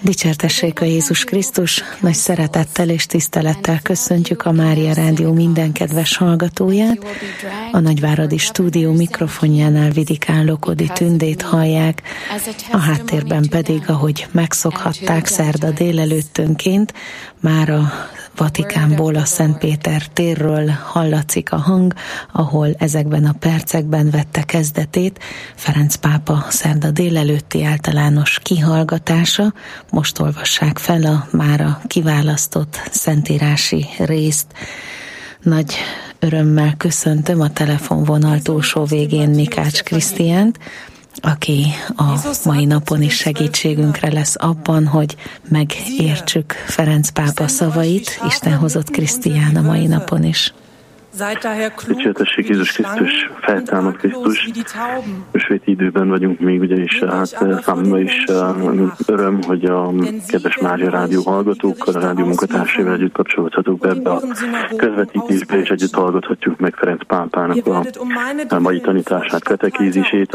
Dicsértessék a Jézus Krisztus, nagy szeretettel és tisztelettel köszöntjük a Mária Rádió minden kedves hallgatóját. A Nagyváradi Stúdió mikrofonjánál Vidikán Lokodi Tündét hallják, a háttérben pedig, ahogy megszokhatták szerda délelőttönként, már a Vatikánból, a Szent Péter térről hallatszik a hang, ahol ezekben a percekben vette kezdetét Ferenc pápa szerda délelőtti általános kihallgatása. Most olvassák fel a mára kiválasztott szentírási részt. Nagy örömmel köszöntöm a telefonvonal túlsó végén Mikács Krisztiánt, aki a mai napon is segítségünkre lesz abban, hogy megértsük Ferenc pápa szavait. Isten hozott Krisztián a mai napon is. Dicsértessék Jézus Krisztus, feltámad Krisztus. Sötét időben vagyunk még, ugye, és hát számomra is öröm, hogy a kedves Mária Rádió hallgatókkal, a rádió munkatársaival együtt kapcsolódhatok be ebbe a közvetítésbe, és együtt hallgathatjuk meg Ferenc pápának a mai tanítását, katekézisét,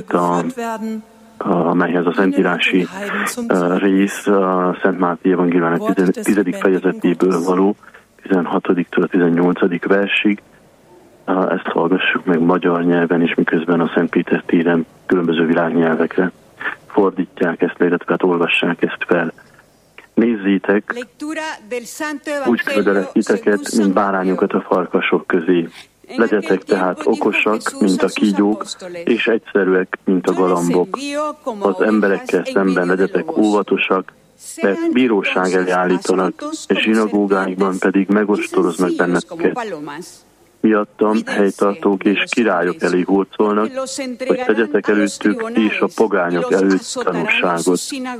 amelyhez a szentírási rész a Szent Máté evangéliumának 10. fejezetéből való, 16-től a 18. versig. Ezt hallgassuk meg magyar nyelven, és miközben a Szent Péter téren különböző világnyelvekre fordítják ezt, illetve hát olvassák ezt fel. Nézzétek, úgy küldelek titeket, mint bárányokat a farkasok közé. Legyetek tehát okosak, mint a kígyók, és egyszerűek, mint a galambok. Az emberekkel szemben legyetek óvatosak, mert bíróság elé állítanak, és zsinagógáikban pedig megostoroznak benneteket. Miattam helytartók és királyok elé hurcolnak, hogy tegyetek előttük és a pogányok előtt tanúságot.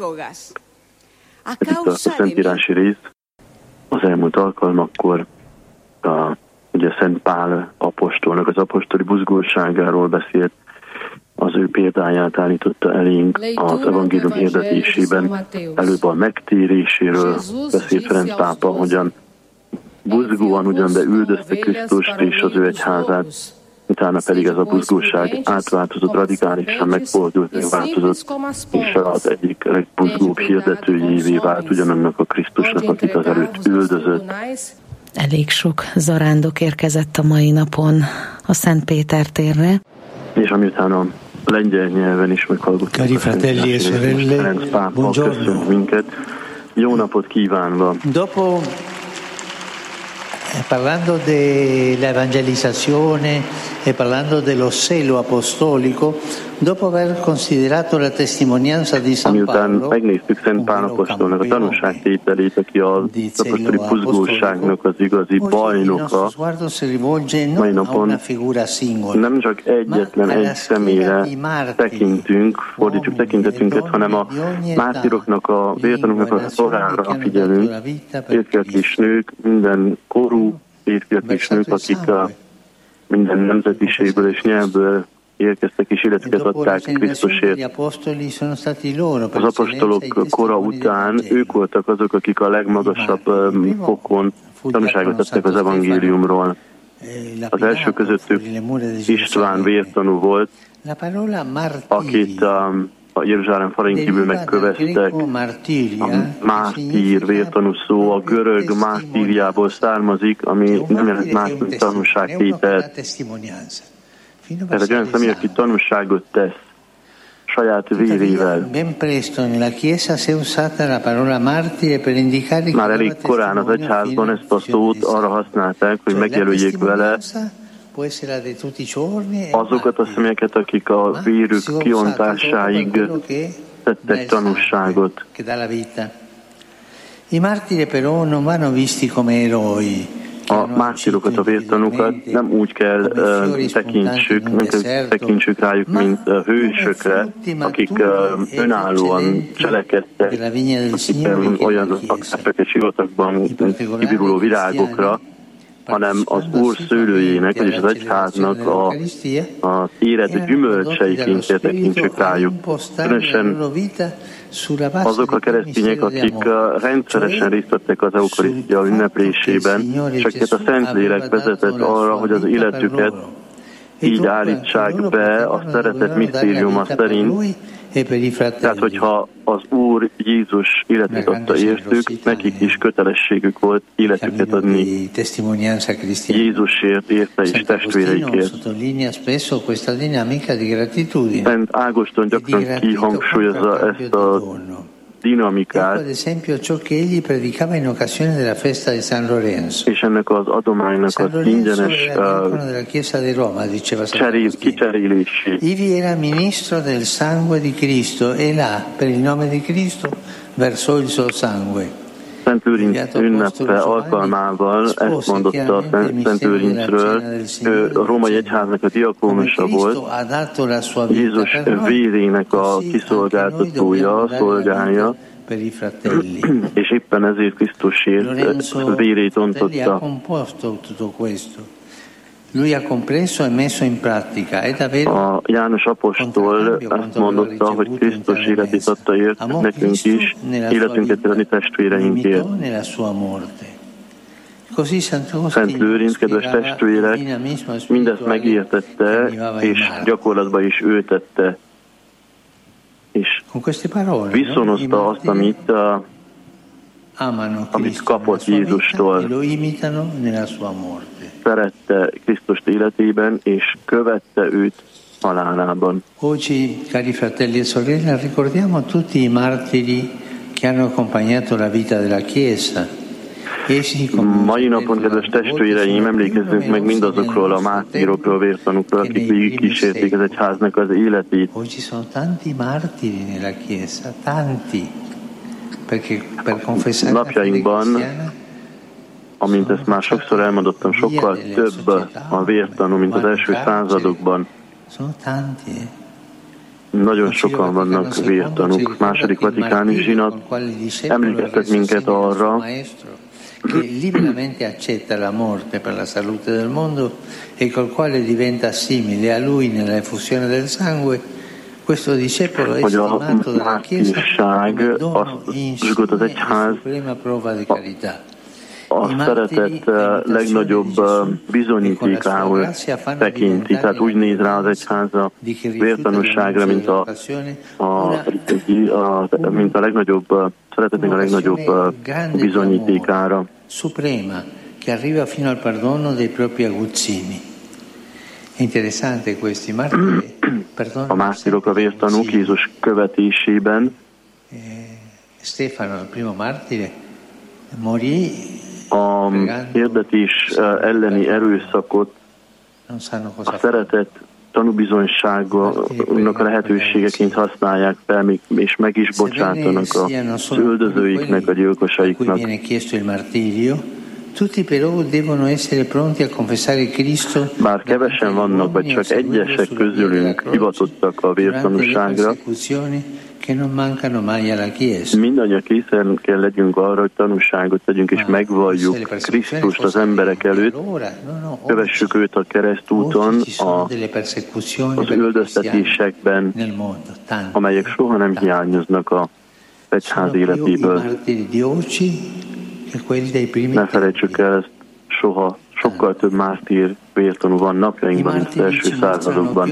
Ez itt a szentírási rész. Az elmúlt alkalmakkor ugye Szent Pál apostolnak az apostoli buzgóságáról beszélt, az ő példáját állította elénk az evangélium hirdetésében. Előbb a megtéréséről beszélt Ferenc pápa, hogyan buzgóan ugyan, de üldözte Krisztust és az ő egyházát, utána pedig ez a buzgóság átváltozott, radikálisan megfordult, megváltozott, és az egyik legbuzgóbb hirdetőjévé vált ugyanannak a Krisztusnak, akit az előtt üldözött. Elég sok zarándok érkezett a mai napon a Szent Péter térre. És amiután a lengyel nyelven is meghallgattuk a Ferenc pápa, köszönjük minket. Jó napot kívánva! Dopo, parlando dell'evangelizzazione e parlando dello zelo apostolico, dopo aver considerato la testimonianza di San Paolo, amiután megnéztük Szent Pál apostolnak a tanúságtételét, aki az apostoli buzgóságnak az igazi bajnoka, mai napon nem csak egyetlen egy személyre tekintünk, fordítjuk tekintetünket, hanem a mártíroknak, a vértanúknak a sorára figyelünk, férfiak és nők, minden korú férfiak és nők, akik minden nemzetiségből és nyelvből érkeztek és életüket adták Krisztusért. Az apostolok kora után ők voltak azok, akik a legmagasabb fokon tanúságot tettek az evangéliumról. Az első közöttük István vértanú volt, akit a Jeruzsálem falain kívül megköveztek. A mártír vértanú szó a görög mártíriából származik, ami nem jelent más, mint tanúságtétel. Ez egy olyan személy, aki tanúságot tesz saját vérével. Már elég korán az egyházban ezt a szót arra használták, hogy megjelöljék vele azokat a személyeket, akik a vérük kiontásáig tettek tanúságot. A mártírokat, a vértanúkat nem úgy kell tekintsük rájuk, mint hősökre, akik önállóan cselekedtek, akik olyan akárfeket sivatagban kiviruló virágokra, hanem az Úr szőlőjének, vagyis az egyháznak az élet gyümölcseiként tekintsük rájuk. Különösen azok a keresztények, akik rendszeresen részt vettek az eukarisztia ünneplésében, és akiket a Szentlélek vezetett arra, hogy az életüket így állítsák be a szeretet misztériuma szerint. Tehát, hogyha az Úr Jézus Jézus életét adta értük, nekik is kötelességük volt életüket adni Jézusért, érte és testvéreikért. Szent Ágoston gyakran kihangsúlyozza ezt a dinamikát, és ennek az adománynak az ingyenes kicserélését. Ivi era ministro del sangue di Cristo e là, per il nome di Cristo, versò il suo sangue. Szent Lőrinc ünnepe alkalmával ezt mondotta Szent Lőrincről, ő a római egyháznak a diakónusa volt, Jézus vérének a kiszolgáltatója, szolgája, és éppen ezért Krisztusért vérét ontotta. A János apostol azt mondotta, hogy Krisztus életét adta értük nekünk is, életünket adni testvéreinkért. Szent Lőrinc, kedves testvérek, mindezt megértette, és gyakorlatba is ültette, és viszonozta azt, amit kapott Jézustól. Szerette Krisztust életében, és követte őt halálában. Oggi, cari fratelli e sorelle, ricordiamo tutti i martiri che hanno accompagnato la vita della Chiesa. Mai napon, kedves testvéreim, emlékezzünk meg mindazokról a mártírokról, vértanúkról, akik végig kísérték az egyháznak az életét. Oggi sono tanti martiri nella Chiesa, tanti. Perché per confessare la fede cristiana, amint ezt már sokszor elmondottam, sokkal több a vértanú, mint az első századokban. Nagyon sokan vannak vértanúk. Második vatikáni zsinat emlékeztet minket arra, che liberamente accetta la morte per la salute del mondo e col quale diventa simile a lui nella effusione del sangue. Questo discepolo è stimato dalla Chiesa come dono insieme e suprema prova di carità. A szeretet legnagyobb bizonyítékául tekinti, tehát úgy néz rá az egyház a vértanúságra, mint a legnagyobb szeretetnek a legnagyobb bizonyítékára. Suprema, che arriva fino al perdono dei propri aguzzini. Interessante questi martiri. A mártírok, a vértanúk Jézus követésében. Stefano, il primo martire, morì. A hirdetés elleni erőszakot a szeretet tanúbizonyságának a lehetőségeként használják fel, és meg is bocsátanak az üldözőiknek, a gyilkosaiknak. Bár kevesen vannak, vagy csak egyesek közülünk hivatottak a vértanúságra, mindannyian készen kell legyünk arra, hogy tanúságot tegyünk és megvalljuk Krisztust az emberek előtt, kövessük őt a keresztúton, az üldöztetésekben, amelyek soha nem hiányoznak az egyház életéből. Ne felejtsük el ezt soha. Sokkal több mártír vértanú van napjainkban, mint az első századokban.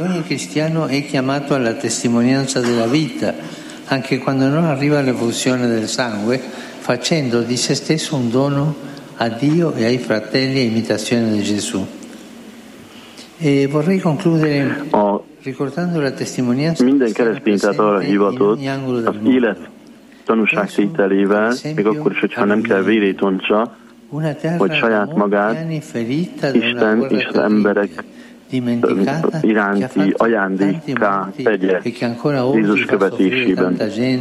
Anche quando non arriva l'effusione del sangue, facendo di se stesso un dono a Dio e ai fratelli a imitazione di Gesù. E vorrei concludere ricordando la testimonianza. Minden keresztény tehát arra hivatott, az élet tanúságtételével, még akkor is, hogyha nem kell vérét ontsa, hogy saját magát Isten és az emberek iránti ajándékká tegye Jézus követésében.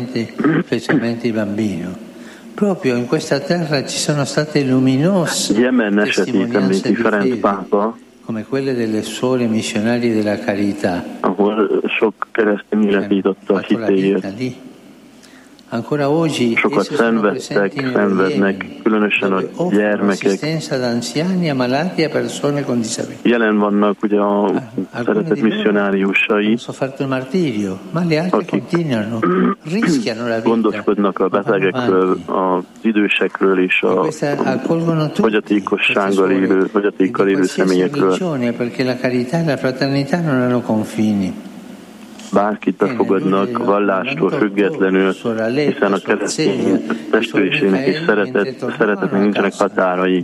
Jemen esetét említi Ferenc pápa, ahol sok keresztény életét adta a hitéért. Sokat szenvednek, különösen a gyermekek. Jelen vannak ugye a szeretett misszionáriusai, akik gondoskodnak a betegekről, az idősekről és a fogyatékkal élő személyekről. bárkit befogadnak vallástól függetlenül, hiszen a keresztény testvériségnek és szeretetnek nincsenek határai.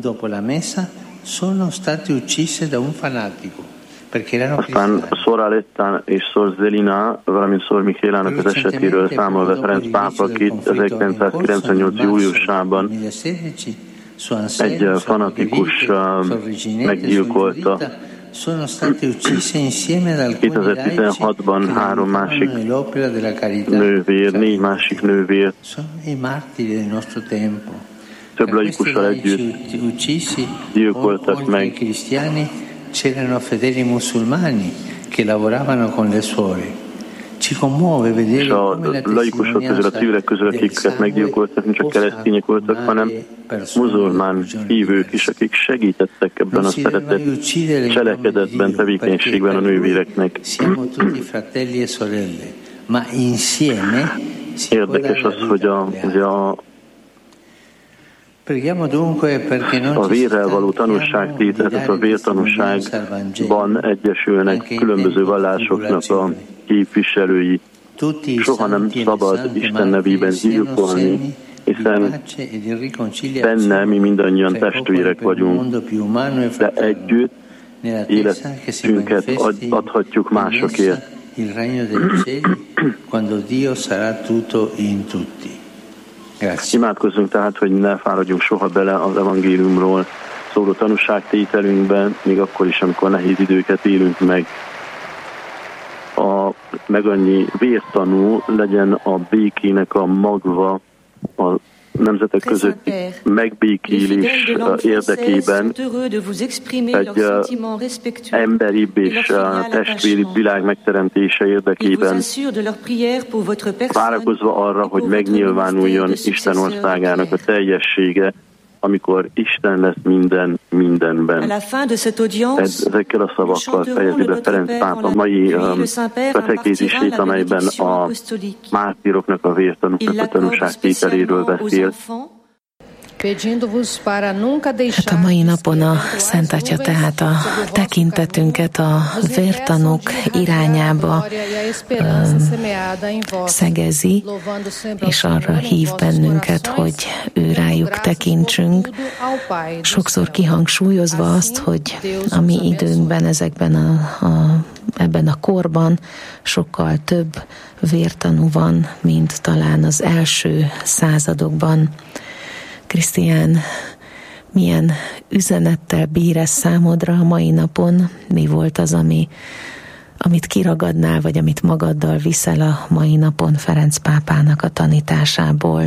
Aztán Sor Aletta és Sor Zelina, valamint Sor Michaelának az esetéről számol be Ferenc pápa, akit 1998. júliusában egy fanatikus meggyilkolta. 2016-ban 3 másik nővér, 4 másik nővér több laikussal együtt gyilkoltak meg. C'erano fedeli musulmani che lavoravano con le suore. Ci commuove vedere és a laikusok közül, a civilek közül, akiket meggyilkoltak, nem csak keresztények voltak, hanem muzulmán hívők is, akik segítettek ebben a szeretet cselekedetben, tevékenységben a nővéreknek. Érdekes az, hogy a vérrel való tanúságtétel, tehát a vértanúságban egyesülnek különböző vallásoknak a képviselői. Soha nem szabad Isten nevében gyilkolni, hiszen benne mi mindannyian testvérek vagyunk, de együtt életünket adhatjuk másokért. Imádkozzunk tehát, hogy ne fáradjunk soha bele az evangéliumról szóló tanúságtételünkben, még akkor is, amikor nehéz időket élünk meg. Meg annyi vértanú legyen a békének a magva, a nemzetek közötti megbékélés érdekében, egy emberibb és testvéribb világ megteremtése érdekében, várakozva arra, hogy megnyilvánuljon Isten országának a teljessége, amikor Isten lesz mindenben. Ezekkel a szavakkal fejezi be Ferenc pápa mai katekézisét, amelyben a mártíroknak, a vértanúknak a tanúságtételéről beszél. Hát a mai napon a Szent Atya tehát a tekintetünket a vértanúk irányába szegezi, és arra hív bennünket, hogy ő rájuk tekintsünk. Sokszor kihangsúlyozva azt, hogy a mi időnkben, ebben a korban sokkal több vértanú van, mint talán az első századokban. Krisztián, milyen üzenettel bír ez számodra a mai napon? Mi volt az, amit kiragadnál, vagy amit magaddal viszel a mai napon Ferenc pápának a tanításából?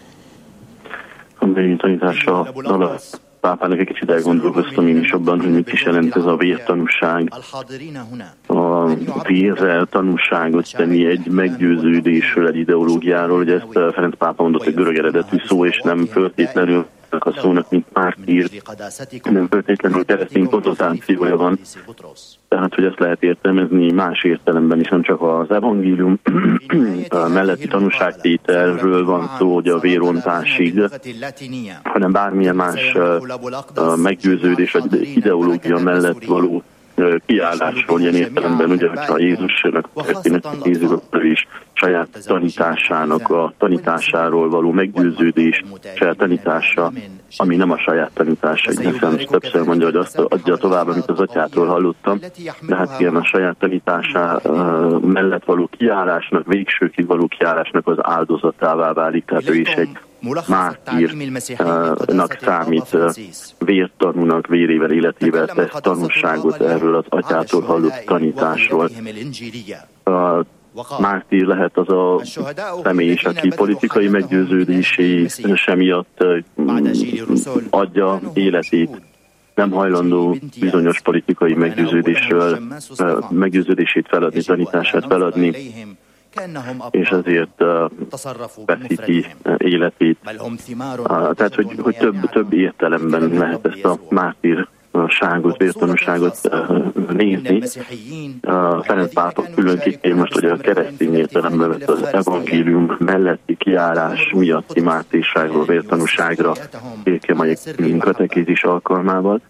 A mai tanítása alatt pápának egy kicsit elgondolkoztam én is abban, hogy mit is jelent ez a vértanúság. A vérrel tanúságot tenni egy meggyőződésről, egy ideológiáról, hogy ezt Ferenc pápa mondott, egy görög eredetű szó, és nem feltétlenül a szónak, mint mártír, nem feltétlenül keresztény konnotációja van. Tehát, hogy ezt lehet értelmezni más értelemben is, nem csak az evangélium melletti tanúságtételről van szó, hogy a vérontásig, hanem bármilyen más meggyőződés vagy ideológia mellett való kiállásról ilyen értelemben, ugye, hogyha Jézusnak nézzük, akkor is saját tanításának a tanításáról való meggyőződés, saját tanítása, ami nem a saját tanítása, hiszen többször mondja, hogy azt adja tovább, amit az atyától hallottam, de hát igen, a saját tanítása mellett való kiállásnak, végsőkig való kiállásnak az áldozatává válik, tehát ő is egy mártírnak számít, vértanúnak, vérével, életével tesz tanúságot erről az atyától hallott tanításról. A mártír lehet az a személy is, aki politikai meggyőződései miatt adja életét, nem hajlandó bizonyos politikai meggyőződését feladni, tanítását feladni, és azért veszíti életét. Tehát, hogy több értelemben lehet ezt a mártírságot, vértanúságot nézni. Ferenc pápa külön kitér most, hogy a keresztény értelemben vett az evangélium melletti kiállás miatti mártírságról, vértanúságra, mai katekézis alkalmával.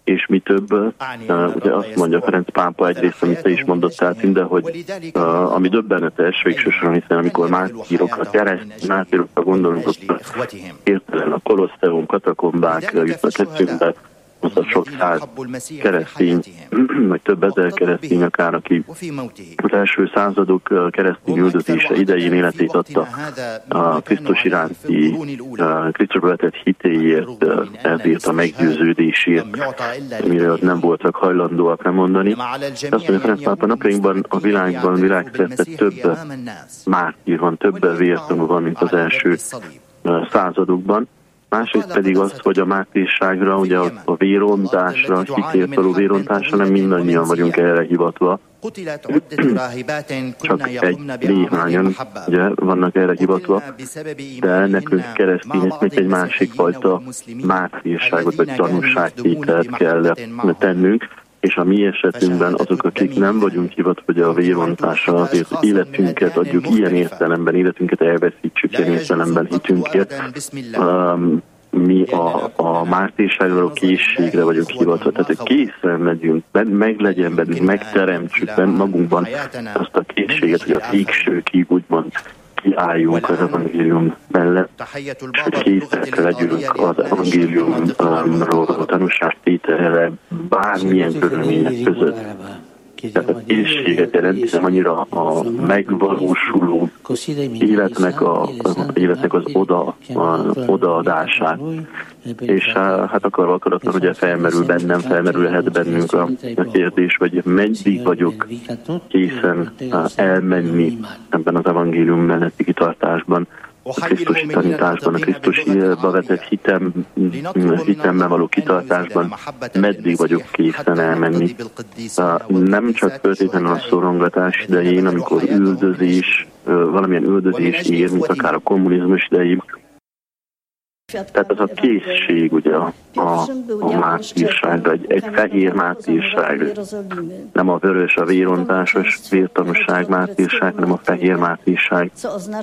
és mi több, ugye azt mondja Ferenc pápa egyrészt, amit te is mondottál, de hogy ami döbbenetes végsősorban, hiszen amikor mártírokra gondolunk, akkor értelen a Kolosseum, katakombák jutnak eszünkbe, az a sok száz keresztény, vagy több ezer keresztény akár, aki az első századok keresztény üldözése idején életét adta a Krisztus iránti, Krisztusba vetett hitéért, ezért a meggyőződésért, amire nem voltak hajlandóak lemondani. Azt mondja, Ferenc pápa, napjainkban a világban világszerte több mártír van, több vértanú van, mint az első századokban. Másrészt pedig az, hogy a mártírságra, ugye a vérontásra, hitért való vérontásra nem mindannyian vagyunk erre hivatva. Csak néhányan ugye, vannak erre hivatva, de nekünk keresztényeknek egy másik fajta mártírságot vagy tanúságtételt kell tennünk, és a mi esetünkben azok, akik nem vagyunk hivatva hogy a vérontásra, azért életünket adjuk ilyen értelemben, életünket elveszítsük ilyen értelemben hitünkért, mi a mártírságra, készségre vagyunk hivatva. Tehát, hogy készen legyünk, meglegyen bennünk, megteremtsük magunkban azt a készséget, hogy a végsőkig úgymond kiálljunk az evangélium mellett, és hogy készek legyünk az evangéliumról a tanúságtételre bármilyen körülmények között. Tehát a készséget jelenti, nem annyira a megvalósuló életnek az odaadását. És hát akarva akaratlan, ugye felmerülhet bennünk a kérdés, hogy meddig vagyok készen elmenni ebben az evangélium melletti kitartásban, a Krisztusi tanításban, a Krisztusba vetett hitemmel való kitartásban, meddig vagyok készen elmenni. Nem csak feltétlenül a szorongatás idején, amikor valamilyen üldözés ér, mint akár a kommunizmus idején. Tehát az a készség, ugye a mártírságra, egy fehér mártírság, nem a vörös, a vérontásos vértanúság mártírság, hanem a fehér mártírság.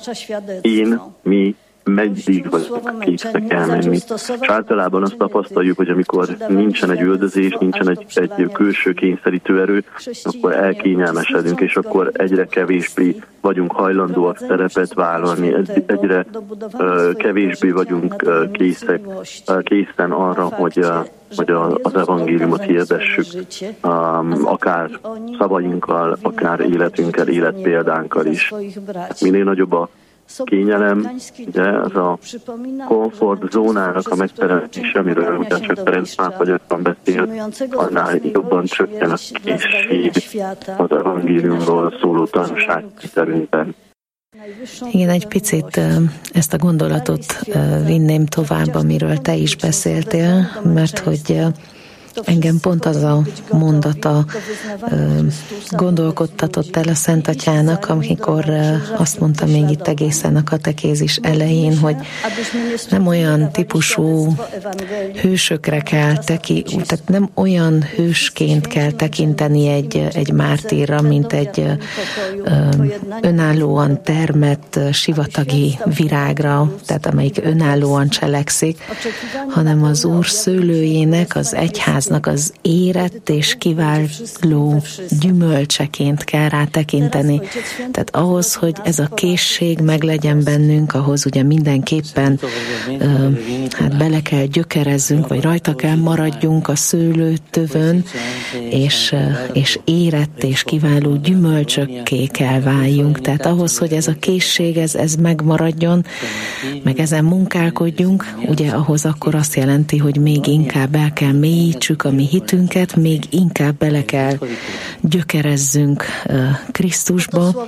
Mi meddig vagyok készek elmenni. És általában azt tapasztaljuk, hogy amikor nincsen egy üldözés, nincsen egy külső kényszerítő erő, akkor elkényelmesedünk, és akkor egyre kevésbé vagyunk hajlandóak szerepet vállalni, egyre kevésbé vagyunk készen arra, hogy az evangéliumot hirdessük, akár szavainkkal, akár életünkkel, életpéldánkkal is. Minél nagyobb a kényelem, de az a komfortzónának a megteremtése, amiről ugyancsak Ferenc pápa gyakran beszél, annál jobban csökken a készség az evangéliumról szóló tanúságtételünkben. Igen, egy picit ezt a gondolatot vinném tovább, amiről te is beszéltél, mert hogy engem pont az a mondata gondolkodtatott el a Szent Atyának, amikor azt mondta még itt egészen a katekézis elején, hogy nem olyan típusú hősökre kell tehát nem olyan hősként kell tekinteni egy mártírra, mint egy önállóan termett sivatagi virágra, tehát amelyik önállóan cselekszik, hanem az Úr szőlőjének, az egyház az érett és kiváló gyümölcseként kell rá tekinteni. Tehát ahhoz, hogy ez a készség meglegyen bennünk, ahhoz ugye mindenképpen bele kell gyökerezzünk, vagy rajta kell maradjunk a szőlőtövön, és érett és kiváló gyümölcsökké kell váljunk. Tehát ahhoz, hogy ez a készség, ez megmaradjon, meg ezen munkálkodjunk, ugye ahhoz akkor azt jelenti, hogy még inkább el kell mélyítsük a mi hitünket, még inkább bele kell gyökerezzünk Krisztusba,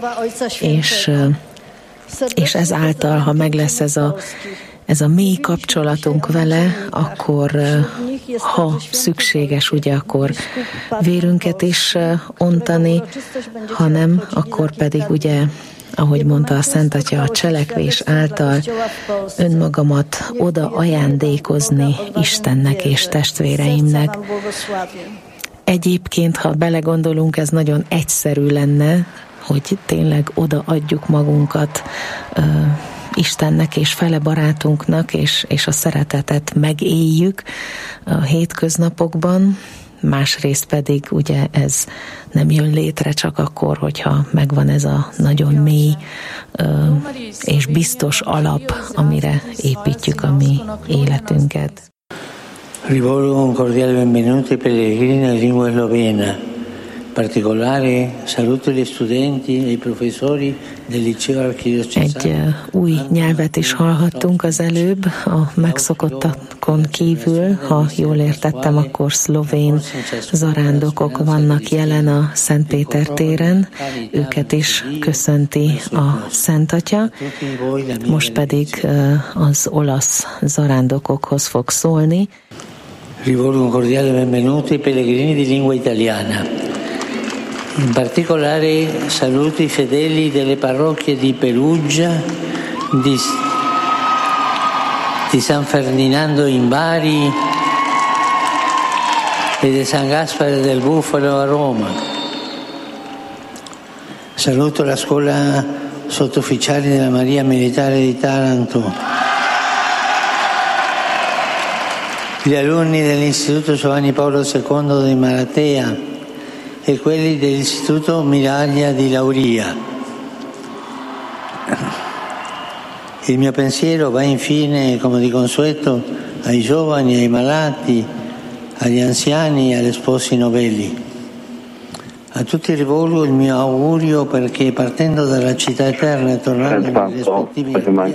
és ezáltal, ha meg lesz ez a mély kapcsolatunk vele, akkor, ha szükséges, ugye, akkor vérünket is ontani, hanem akkor pedig ugye, ahogy mondta a Szent Atya, a cselekvés által önmagamat oda ajándékozni Istennek és testvéreimnek. Egyébként, ha belegondolunk, ez nagyon egyszerű lenne, hogy tényleg odaadjuk magunkat Istennek és fele barátunknak, és a szeretetet megéljük a hétköznapokban, másrészt pedig ugye ez nem jön létre csak akkor, hogyha megvan ez a nagyon mély és biztos alap, amire építjük a mi életünket. Rivolgo un cordiale benvenuto ai pellegrini in lingua slovena. Particolare saluto gli studenti e i professori del liceo archidiocesano. Egy új nyelvet is hallhattunk az előbb, a megszokottakon kívül, ha jól értettem, akkor szlovén zarándokok vannak jelen a Szentpéter téren, őket is köszönti a Szent Atya, most pedig az olasz zarándokokhoz fog szólni. Rivolgo un cordiale benvenuto ai pellegrini di lingua italiana. In particolare saluto i fedeli delle parrocchie di Perugia, di San Ferdinando in Bari e di San Gaspare del Bufalo a Roma. Saluto la scuola sottufficiali della Maria Militare di Taranto, gli alunni dell'Istituto Giovanni Paolo II di Maratea e quelli dell'Istituto Miraglia di Lauria. Il mio pensiero va infine, come di consueto, ai giovani, ai malati, agli anziani e agli sposi novelli. A tutti rivolgo il mio augurio perché partendo dalla città eterna e tornando nei rispettivi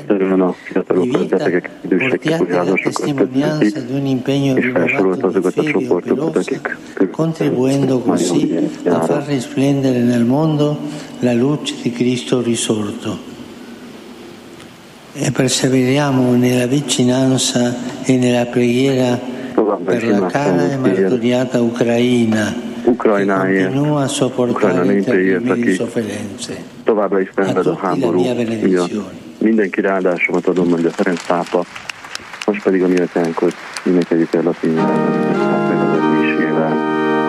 portiate la testimonianza di un impegno rinnovato di fede o pelosa, contribuendo così a far risplendere nel mondo la luce di Cristo risorto. E perseveriamo nella vicinanza e nella preghiera per la cara e martoriata Ucraina, Ukrajna népéért, aki továbbra is szenved a háború. Mindenkire áldásomat adom, mondja Ferenc pápa. Most pedig a mi atyánkhoz énekeljük el latin nyelven, meg az admisével.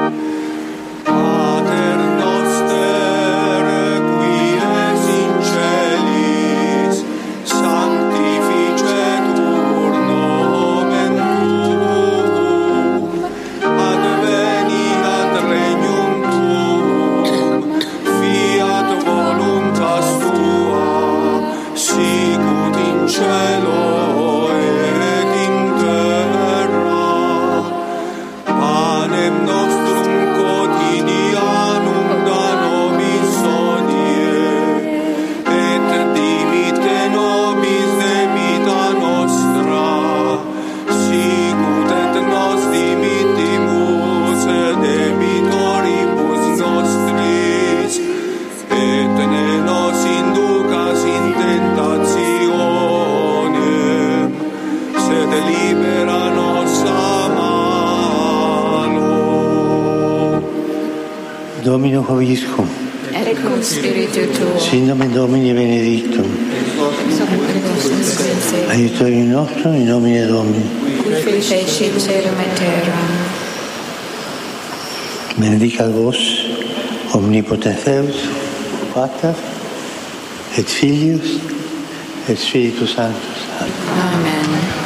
Domino Hoviscum, et cum spiritu tuo, sin nomen Domini benedictum, aiutorium nostrum in nomine Domini, qui fecit caelum et terram. benedicat vos omnipotens Deus, Pater et Filius et Spiritus Sanctus. Amen.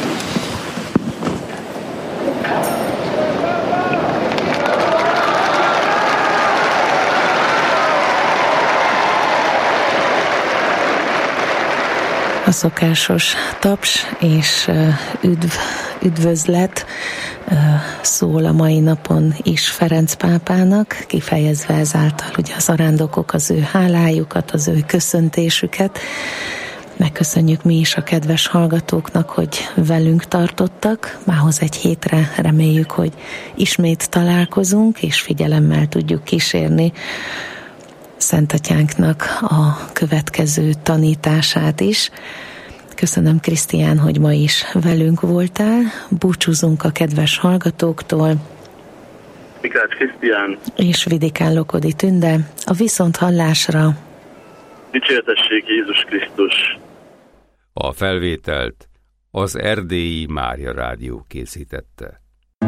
A szokásos taps és üdvözlet szól a mai napon is Ferenc pápának, kifejezve ezáltal ugye az zarándokok az ő hálájukat, az ő köszöntésüket. Megköszönjük mi is a kedves hallgatóknak, hogy velünk tartottak. Mához egy hétre reméljük, hogy ismét találkozunk, és figyelemmel tudjuk kísérni Szent Atyánknak a következő tanítását is. Köszönöm, Krisztián, hogy ma is velünk voltál. Búcsúzunk a kedves hallgatóktól. Mikács Krisztián És Vidikán Lokodi Tünde. A viszonthallásra. Dicsértessék Jézus Krisztus. A felvételt az Erdélyi Mária Rádió készítette.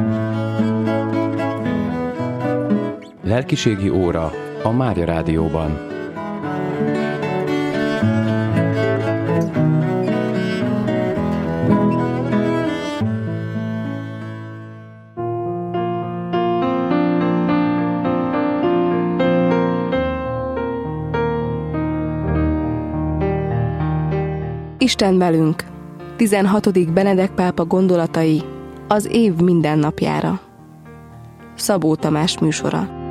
Lelkiségi óra a Mária Rádióban. Isten velünk. 16. Benedek pápa gondolatai az év minden napjára. Szabó Tamás műsora.